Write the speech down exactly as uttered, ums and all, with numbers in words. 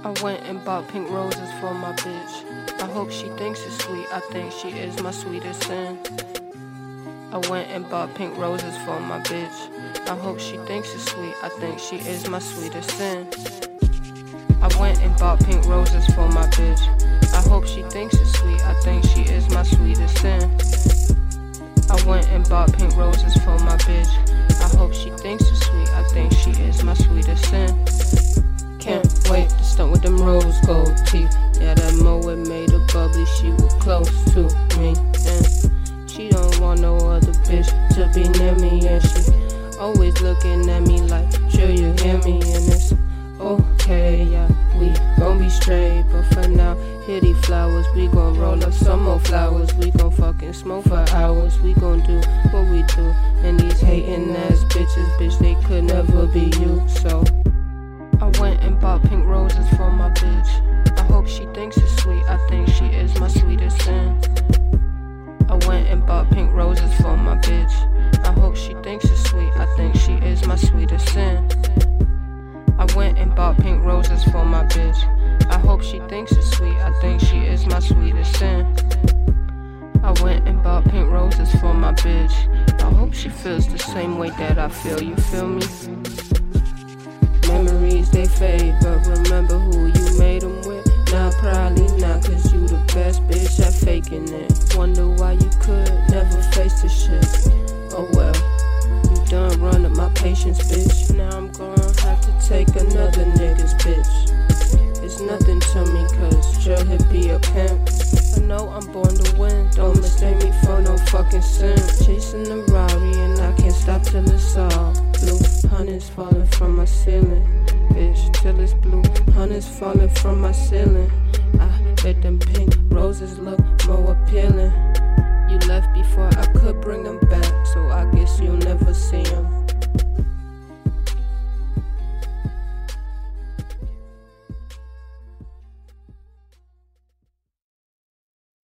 I went and bought pink roses for my bitch. I hope she thinks it's sweet, I think she is my sweetest sin. I went and bought pink roses for my bitch. I hope she thinks it's sweet, I think she is my sweetest sin. I went and bought pink roses for my bitch. I hope she thinks it's sweet, I think she is my sweetest sin. I went and bought pink roses for my bitch. I hope she thinks it's sweet, I think she is my sweetest sin. Can't wait to stunt with them rose gold teeth. Yeah, that Moet made her bubbly, she was close to me. And she don't want no other bitch to be near me. And she always looking at me like, sure you hear me. And it's okay, yeah, we gon' be straight. But for now, here these flowers, we gon' roll up some more flowers. We gon' fucking smoke for hours. We gon' do what we do. And these hating ass bitches, bitch, they could never be you. So I went and bought pink roses for my bitch. I hope she thinks it's sweet, I think she is my sweetest sin. I went and bought pink roses for my bitch. I hope she thinks it's sweet, I think she is my sweetest sin. I went and bought pink roses for my bitch. I hope she thinks it's sweet, I think she is my sweetest sin. I went and bought pink roses for my bitch. I hope she feels the same way that I feel, you feel me? Memories they fade, but remember who you made them with. Now probably not, cause you the best bitch at faking it. Wonder why you could never face the shit. Oh well, you done run up my patience, bitch. Now I'm gonna have to take another nigga's bitch. It's nothing to me, cause Jill hit be a pimp. I know I'm born to win, don't mistake me for no fucking sin. Chasing the Rari and I can't stop till it's all blue. Honey's falling from my ceiling, bitch, till it's blue. Honey's falling from my ceiling. I bet them pink roses look more appealing. You left before I could bring them back, so I guess you'll never see them.